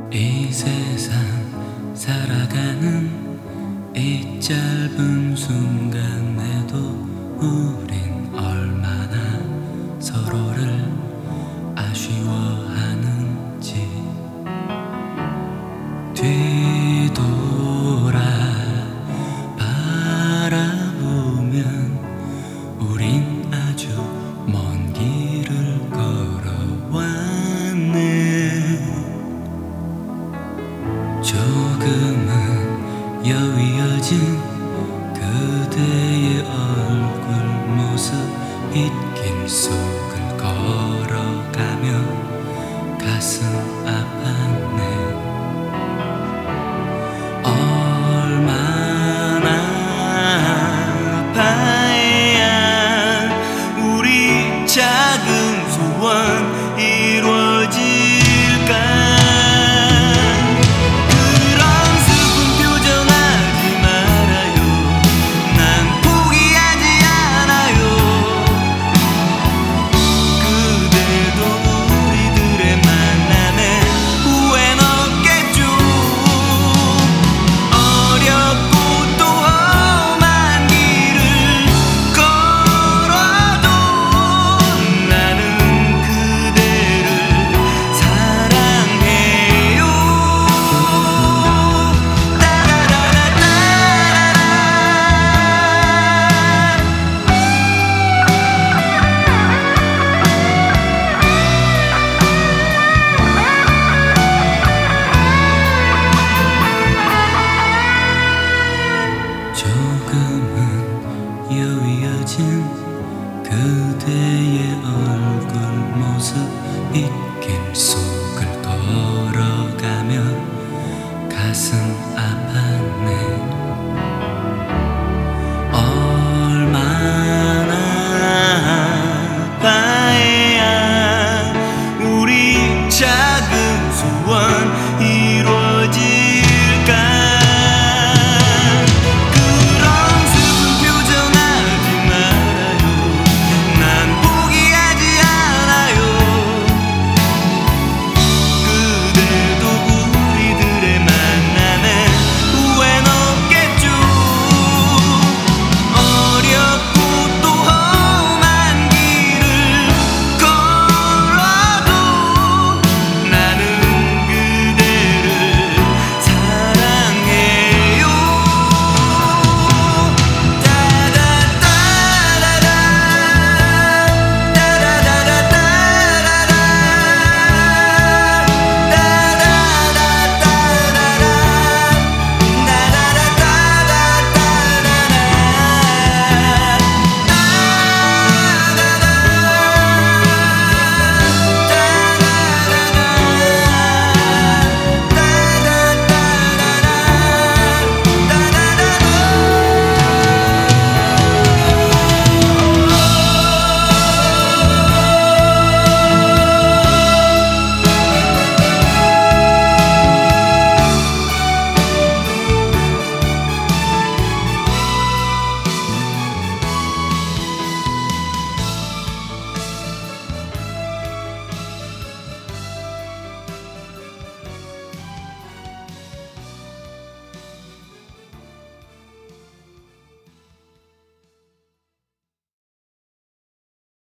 이 세상 살아가는 이 짧은 순간에도 우린 얼마나 서로를 아쉬워하는지 뒤돌아 바라보면 우린 아주 먼 길을 걸어왔네. 조금은 여위어진 그대의 얼굴 모습 잇길 속을 걸어가며 가슴 아팠네. 얼마나 아파야 우리 작은 소원 이루어질까. 여위어진 그대의 얼굴 모습 잇길 속을 걸어가며 가슴 아팠네. 얼마나 아파야 우리 작은 소원